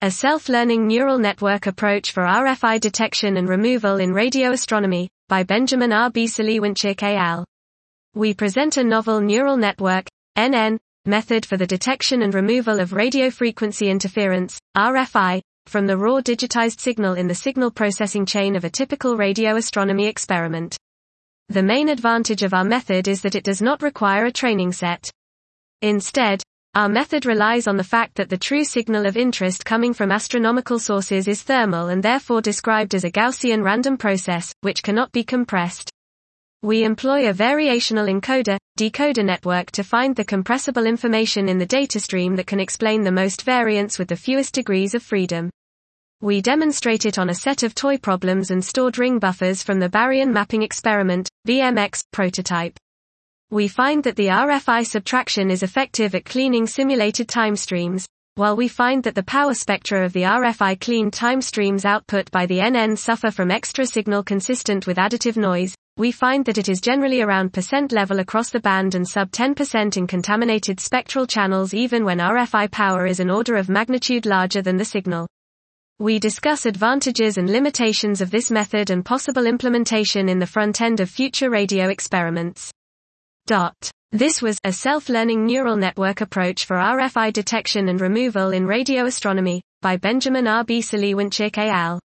A self-learning neural network approach for RFI detection and removal in radio astronomy, by Benjamin R. Beasley-Winchik et al. We present a novel neural network, NN, method for the detection and removal of radio frequency interference, RFI, from the raw digitized signal in the signal processing chain of a typical radio astronomy experiment. The main advantage of our method is that it does not require a training set. Instead, our method relies on the fact that the true signal of interest coming from astronomical sources is thermal and therefore described as a Gaussian random process, which cannot be compressed. We employ a variational encoder-decoder network to find the compressible information in the data stream that can explain the most variance with the fewest degrees of freedom. We demonstrate it on a set of toy problems and stored ring buffers from the Baryon mapping experiment, BMX, prototype. We find that the RFI subtraction is effective at cleaning simulated time streams, while we find that the power spectra of the RFI cleaned time streams output by the NN suffer from extra signal consistent with additive noise. We find that it is generally around % level across the band and sub 10% in contaminated spectral channels even when RFI power is an order of magnitude larger than the signal. We discuss advantages and limitations of this method and possible implementation in the front end of future radio experiments. This was a self-learning neural network approach for RFI detection and removal in radio astronomy, by Benjamin R. Beasley-Winchik et al.